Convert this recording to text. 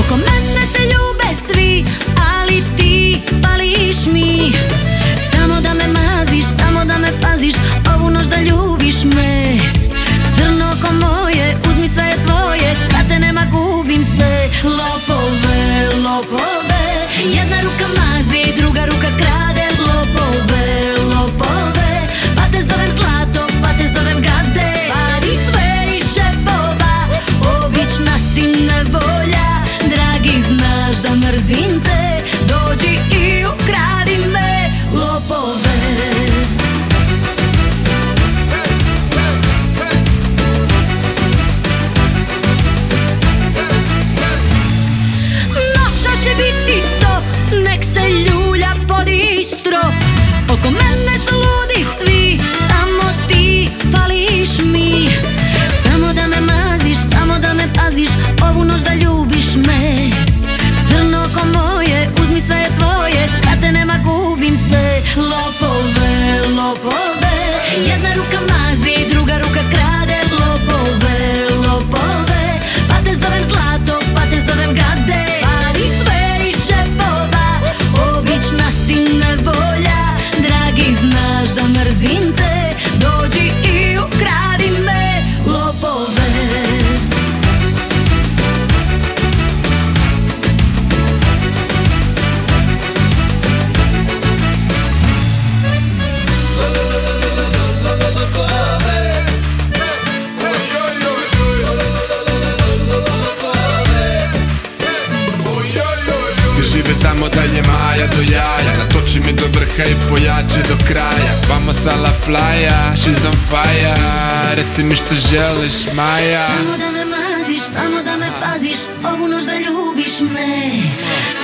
Oko mene se ljube svi, ali ti fališ mi. Samo da me maziš, samo da me paziš, ovu noć da ljubiš me. Crno oko moje, uzmi sve je tvoje, kad te nema gubim se. Lopove, lopove, jedna ruka mazi, druga ruka krade. Lopove, lopove, pa te zovem zlato, pa te zovem gade. Vadi sve iz džepova, obična si nevolja. Dragi, znaš da mrzim te, dođi i ukradi me. Lopove. Nek se ljulja pod istro. Oko mene su ludi svi, samo ti fališ mi. Samo da me maziš, samo da me paziš, ovu noć da ljubiš me. Crno oko moje, uzmi sve je tvoje, kad te nema gubim se. Lopove, lopove, jedna ruka mazi, druga ruka krade. Lopove, lopove, pa te zovem zlato, pa te zovem gade. Vadi sve iz džepova, obična si nevolja. Dragi, znaš da mrzim te, dođi i ukradi me. Lopove. Žive samo dalje maja do jaja, natoči mi do vrha i pojači do kraja. Vamos a la playa, she's on fire, reci mi što želiš Maja. Samo da me maziš, samo da me paziš, ovu noć da ljubiš me.